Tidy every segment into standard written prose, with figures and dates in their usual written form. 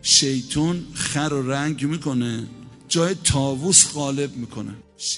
شیطان خر و رنگ میکنه، جای طاووس غالب میکنه.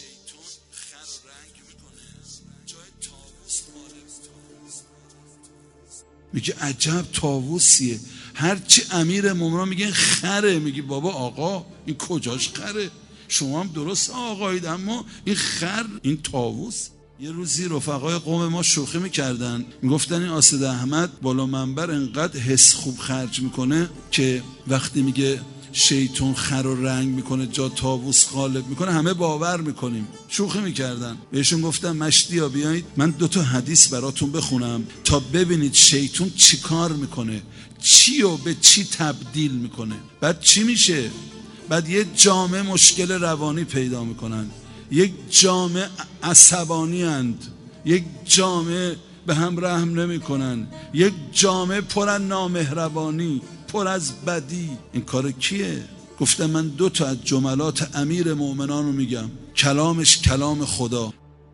میگه عجب طاووسیه. هرچی امیر مومنان میگه خره، میگه بابا آقا این کجاش خره؟ شما هم درست آقایید، اما این خر، این طاووس. یه روزی رفقای قوم ما شوخی میکردن، میگفتن این آسد احمد بالا منبر انقدر حس خوب خرج میکنه که وقتی میگه شیطان خر و رنگ میکنه جا طاووس غالب میکنه همه باور میکنیم. شوخی میکردن. بهشون گفتم مشتی ها بیایید من 2 حدیث براتون بخونم تا ببینید شیطان چی کار میکنه، چی و به چی تبدیل میکنه. بعد چی میشه؟ بعد یه جامعه مشکل روانی پیدا میکنن، یک جامعه عصبانی اند، یک جامعه به هم رحم نمی کنن، یک جامعه پر از نامهربانی، پر از بدی. این کار کیه؟ گفتم من 2 تا از جملات امیر مومنان رو میگم، کلامش کلام خدا.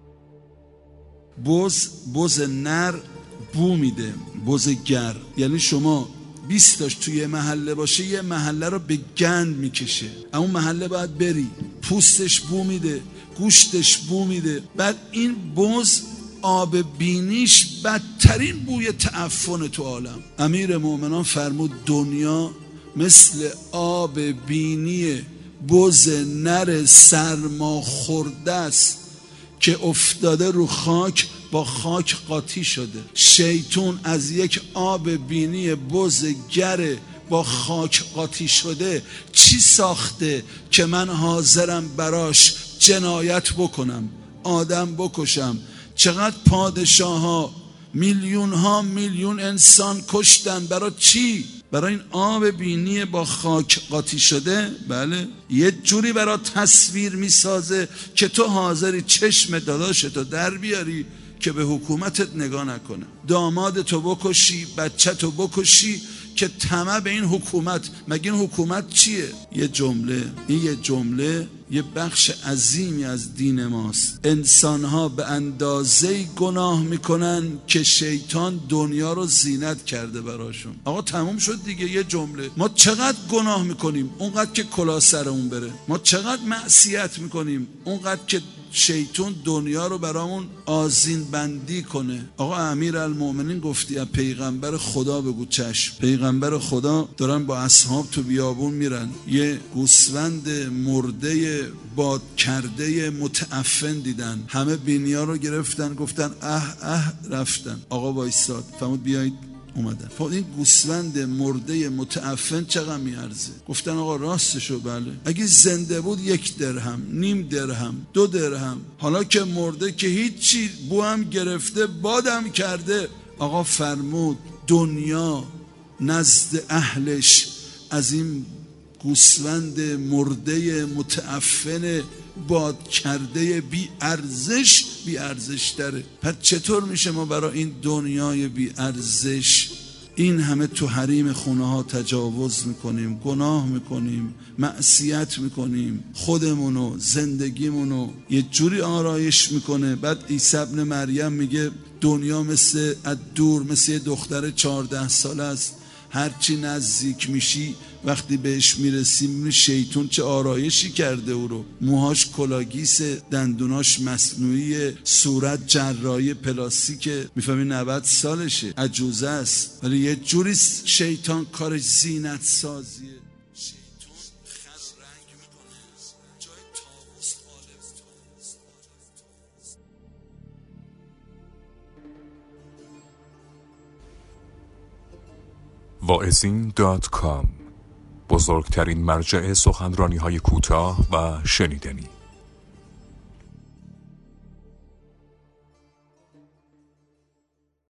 بز نر بو میده، بز گر. یعنی شما 20 تاش توی محله باشه یه محله رو به گند میکشه، اون محله باید بری. پوستش بو میده، گوشتش بو میده. بعد این بز آب بینیش بدترین بوی تعفن تو عالم. امیر مومنان فرمود دنیا مثل آب بینی بز نر سرما خورده است که افتاده رو خاک، با خاک قاطی شده. شیطان از یک آب بینی بز گر با خاک قاطی شده چی ساخته که من حاضرم براش جنایت بکنم، آدم بکشم. چقدر پادشاه ها میلیون انسان کشتن، برای چی؟ برای این آب بینی با خاک قاطی شده. بله، یه جوری برای تصویر میسازه که تو حاضری چشم داداشتو در بیاری که به حکومتت نگاه نکنه، دامادتو بکشی، بچه‌تو بکشی که طمع به این حکومت. مگه این حکومت چیه؟ یه جمله یه بخش عظیمی از دین ماست. انسان‌ها به اندازه‌ای گناه میکنن که شیطان دنیا رو زینت کرده براشون. آقا تموم شد دیگه. یه جمله. ما چقدر گناه میکنیم اونقدر که کلاه سرمون بره، ما چقدر معصیت میکنیم اونقدر که شیطان دنیا رو برامون آذین بندی کنه. آقا امیرالمومنین گفتی از پیغمبر خدا بگو چشم. پیغمبر خدا دارن با اصحاب تو بیابون میرن، یه گوسفند مرده باد کرده متعفن دیدن، همه بینیا رو گرفتن گفتن اه رفتن. آقا وایساد فرمود بیایید، اومدن. این گوسفند مرده متعفن چقدر میارزه؟ گفتن آقا راستشو بله، اگه زنده بود 1 درهم، نیم درهم، 2 درهم. حالا که مرده که هیچی، بو هم گرفته، بادم کرده. آقا فرمود دنیا نزد اهلش از این گوسفند مرده متعفن باد کرده بی ارزش تره. پس چطور میشه ما برای این دنیای بی ارزش این همه تو حریم خونه ها تجاوز میکنیم، گناه میکنیم، معصیت میکنیم، خودمونو، زندگیمونو یه جوری آرایش میکنه. بعد عیسی ابن مریم میگه دنیا مثل از دور مثل یه دختر 14 ساله است، هرچی نزدیک میشی وقتی بهش میرسیم شیطان چه آرایشی کرده او رو، موهاش کلاگیس، دندوناش مصنوعی، صورت جراحی پلاستیک، میفهمی 90 سالشه، عجوزه است، ولی یه جوری شیطان کارش زینت سازیه. شیطان خر رنگ میکنه، جای طاووس واعظین.com، بزرگترین مرجع سخنرانی‌های کوتاه و شنیدنی.